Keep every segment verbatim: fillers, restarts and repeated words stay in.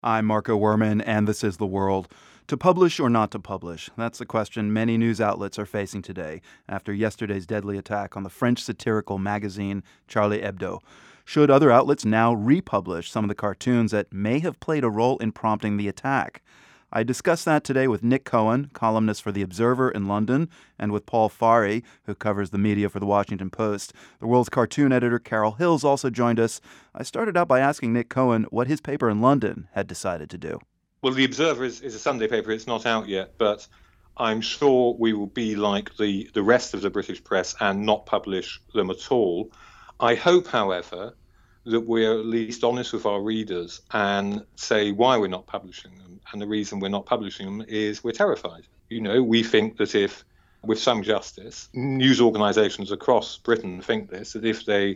I'm Marco Werman, and this is The World. To publish or not to publish? That's the question many news outlets are facing today after yesterday's deadly attack on the French satirical magazine Charlie Hebdo. Should other outlets now republish some of the cartoons that may have played a role in prompting the attack? I discussed that today with Nick Cohen, columnist for The Observer in London, and with Paul Farhi, who covers the media for The Washington Post. The World's cartoon editor Carol Hills also joined us. I started out by asking Nick Cohen what his paper in London had decided to do. Well, The Observer is, is a Sunday paper. It's not out yet, but I'm sure we will be like the, the rest of the British press and not publish them at all. I hope, however, that we're at least honest with our readers and say why we're not publishing them. And the reason we're not publishing them is we're terrified. You know, we think that if, with some justice, news organisations across Britain think this, that if they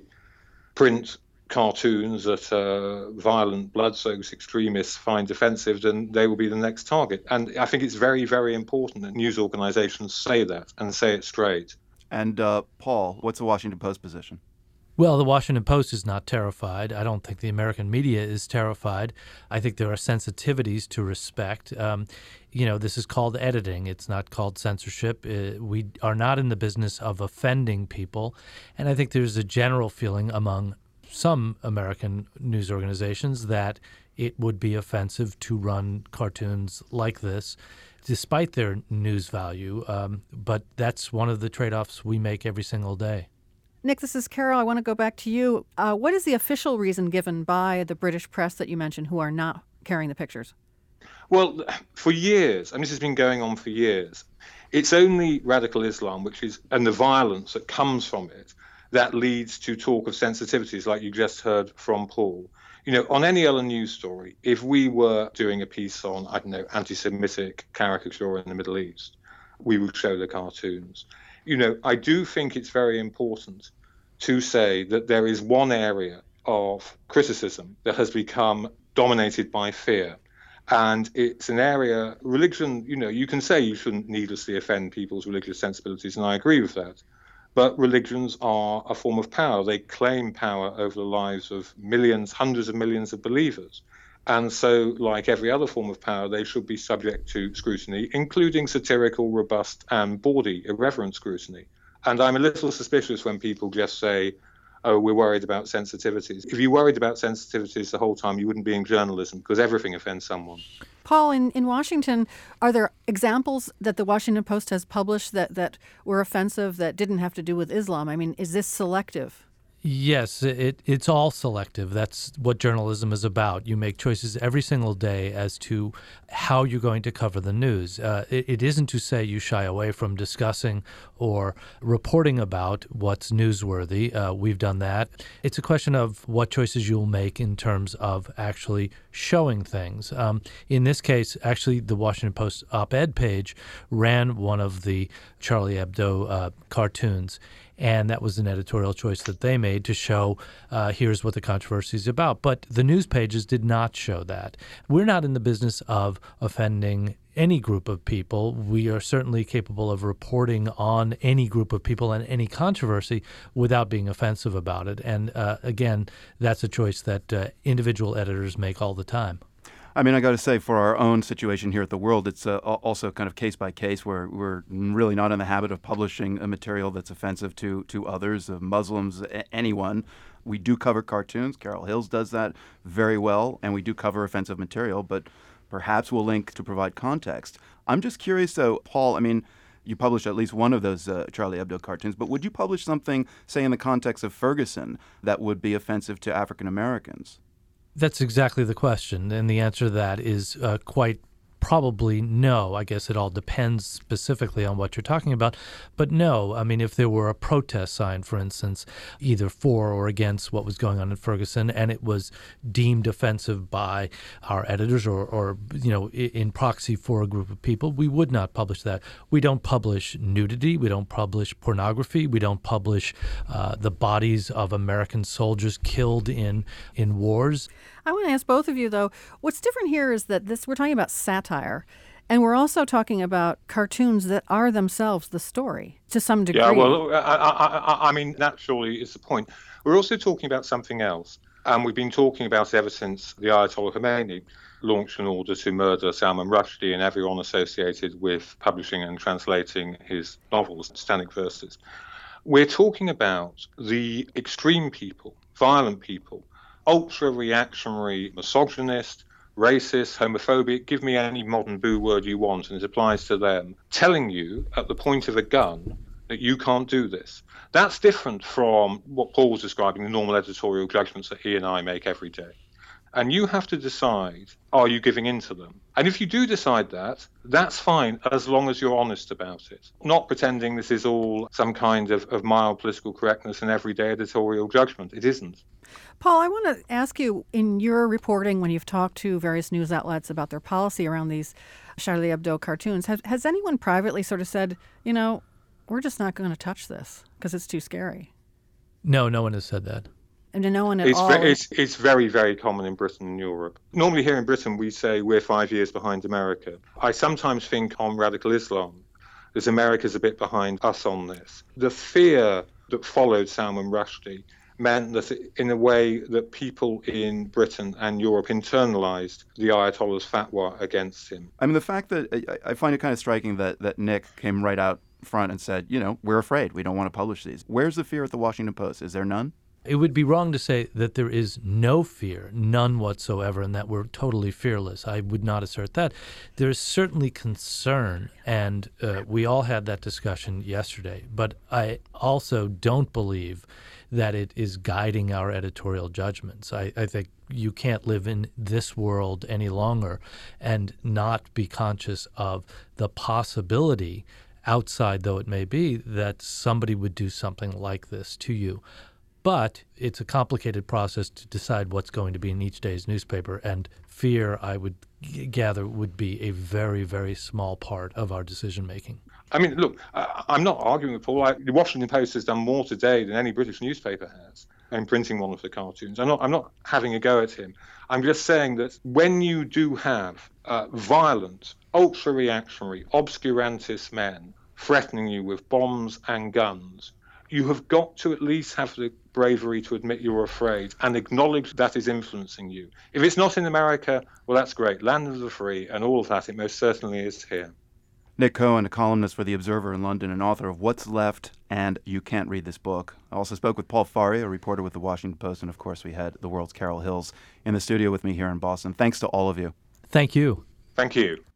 print cartoons that uh, violent, blood-soaked extremists find offensive, then they will be the next target. And I think it's very, very important that news organisations say that and say it straight. And uh, Paul, what's the Washington Post position? Well, the Washington Post is not terrified. I don't think the American media is terrified. I think there are sensitivities to respect. Um, you know, this is called editing. It's not called censorship. Uh, we are not in the business of offending people. And I think there's a general feeling among some American news organizations that it would be offensive to run cartoons like this, despite their news value. Um, but that's one of the trade-offs we make every single day. Nick, this is Carol. I want to go back to you. Uh, what is the official reason given by the British press that you mentioned who are not carrying the pictures? Well, for years, and this has been going on for years, it's only radical Islam, which is, and the violence that comes from it, that leads to talk of sensitivities like you just heard from Paul. You know, on any other news story, if we were doing a piece on, I don't know, anti-Semitic caricature in the Middle East, we would show the cartoons. You know, I do think it's very important to say that there is one area of criticism that has become dominated by fear. And it's an area, religion, you know, you can say you shouldn't needlessly offend people's religious sensibilities, and I agree with that. But religions are a form of power. They claim power over the lives of millions, hundreds of millions of believers. And so, like every other form of power, they should be subject to scrutiny, including satirical, robust, and bawdy, irreverent scrutiny. And I'm a little suspicious when people just say, oh, we're worried about sensitivities. If you worried about sensitivities the whole time, you wouldn't be in journalism, because everything offends someone. Paul, in, in Washington, are there examples that the Washington Post has published that, that were offensive that didn't have to do with Islam? I mean, is this selective? Yes, it, it's all selective. That's what journalism is about. You make choices every single day as to how you're going to cover the news. Uh, it, it isn't to say you shy away from discussing or reporting about what's newsworthy. Uh, we've done that. It's a question of what choices you'll make in terms of actually showing things. Um, in this case, actually, the Washington Post op-ed page ran one of the Charlie Hebdo uh, cartoons. And that was an editorial choice that they made to show uh, here's what the controversy is about. But the news pages did not show that. We're not in the business of offending any group of people. We are certainly capable of reporting on any group of people and any controversy without being offensive about it. And uh, again, that's a choice that uh, individual editors make all the time. I mean, I got to say, for our own situation here at The World, it's uh, also kind of case by case where we're really not in the habit of publishing a material that's offensive to, to others, uh, Muslims, a- anyone. We do cover cartoons. Carol Hills does that very well, and we do cover offensive material, but perhaps we'll link to provide context. I'm just curious, though, Paul, I mean, you published at least one of those uh, Charlie Hebdo cartoons, but would you publish something, say, in the context of Ferguson that would be offensive to African Americans? That's exactly the question, and the answer to that is uh, quite probably no. I guess it all depends specifically on what you're talking about. But no, I mean, if there were a protest sign, for instance, either for or against what was going on in Ferguson, and it was deemed offensive by our editors or, or you know, in proxy for a group of people, we would not publish that. We don't publish nudity. We don't publish pornography. We don't publish uh, the bodies of American soldiers killed in in wars. I want to ask both of you, though, what's different here is that this we're talking about satire, and we're also talking about cartoons that are themselves the story to some degree. Yeah, well, I, I, I mean, that surely is the point. We're also talking about something else, and we've been talking about it ever since the Ayatollah Khomeini. launched an order to murder Salman Rushdie and everyone associated with publishing and translating his novels, Satanic Verses. We're talking about the extreme people, violent people, ultra-reactionary, misogynist, racist, homophobic, give me any modern boo word you want, and it applies to them, telling you at the point of a gun that you can't do this. That's different from what Paul was describing, the normal editorial judgments that he and I make every day. And you have to decide, are you giving in to them? And if you do decide that, that's fine, as long as you're honest about it. Not pretending this is all some kind of, of mild political correctness and everyday editorial judgment. It isn't. Paul, I want to ask you, in your reporting, when you've talked to various news outlets about their policy around these Charlie Hebdo cartoons, has, has anyone privately sort of said, you know, we're just not going to touch this because it's too scary? No, no one has said that. And to no one at it's, all? Ve- it's, it's very, very common in Britain and Europe. Normally here in Britain, we say we're five years behind America. I sometimes think on radical Islam, as America's a bit behind us on this. The fear that followed Salman Rushdie meant that in a way that people in Britain and Europe internalized the Ayatollah's fatwa against him. I mean, the fact that I find it kind of striking that, that Nick came right out front and said, you know, we're afraid. We don't want to publish these. Where's the fear at the Washington Post? Is there none? It would be wrong to say that there is no fear, none whatsoever, and that we're totally fearless. I would not assert that. There is certainly concern, and uh, we all had that discussion yesterday. But I also don't believe that it is guiding our editorial judgments. I, I think you can't live in this world any longer and not be conscious of the possibility, outside though it may be, that somebody would do something like this to you. But it's a complicated process to decide what's going to be in each day's newspaper, and fear, I would g- gather, would be a very, very small part of our decision-making. I mean, look, I'm not arguing with Paul. I, the Washington Post has done more today than any British newspaper has in printing one of the cartoons. I'm not, I'm not having a go at him. I'm just saying that when you do have uh, violent, ultra-reactionary, obscurantist men threatening you with bombs and guns, you have got to at least have the bravery to admit you're afraid and acknowledge that is influencing you. If it's not in America, well, that's great. Land of the free and all of that, it most certainly is here. Nick Cohen, a columnist for The Observer in London and author of What's Left and You Can't Read This Book. I also spoke with Paul Farhi, a reporter with The Washington Post, and of course we had the world's Carol Hills in the studio with me here in Boston. Thanks to all of you. Thank you. Thank you.